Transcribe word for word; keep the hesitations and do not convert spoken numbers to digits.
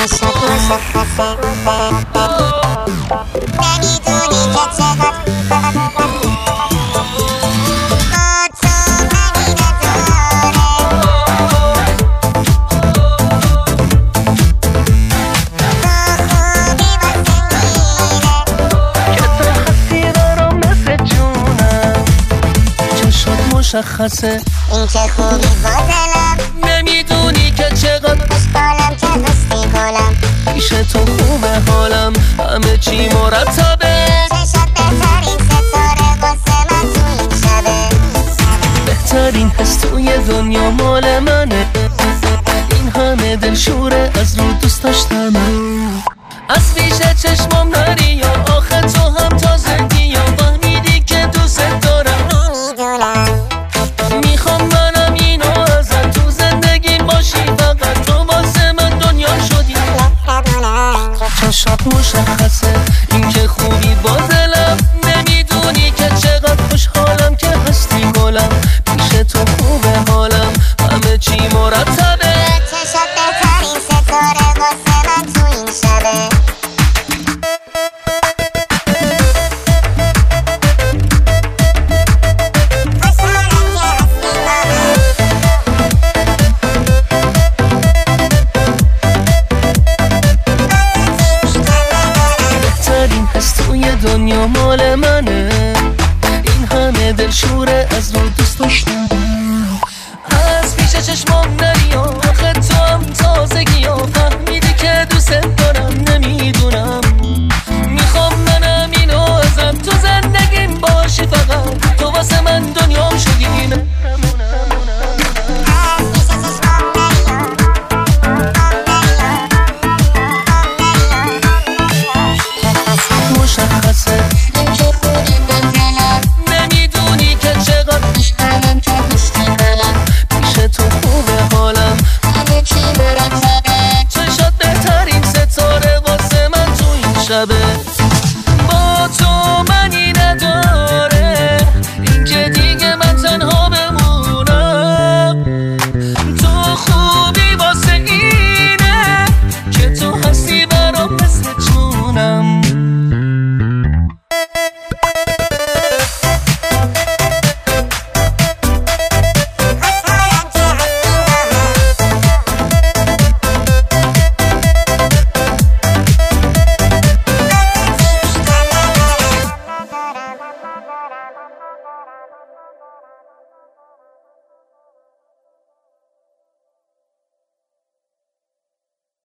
چشات مشخصه نمیدونی که چقدر مشخصه این که خوبی با دلم نمیدونی که چقدر خوشحالم که هستی گلم پیش تو خوبه حالم همه چی مرتبه چشات بهترین ستاره واسه من تو این شبه بهترین حس توی دنیا مال منه این همه دلشوره از رو دوست داشتمه از پیش چشمام نری یا آخه تو هم تازگی یا فهمیدی که دوست دارم میخوام منم اینو ازت تو زندگیم باشی فقط تو واسه من دنیا شدی چشات مشخصه این که خوبی با دلم نمیدونی که چقدر خوشحالم که هستی گلم پیش تو خوبه حالم همه چی مرتبه چشات بهترین ستاره واسه من تو این شبه دنیا مال منه این همه دلشوره از رو دوست داشتم از پیش چشمام نری آخه تو هم تازگی ها فهمیدی که دوست دارم نمیدونم میخوام منم اینو ازم تو زندگیم باشی فقط تو واسه من دنیام شدی مشخصه نمیدونی که چقدر خوشحالم که هستی گلم پیش تو خوبه حالم همه چی مرتبه چشات بهترین ستاره واسه من تو این شبه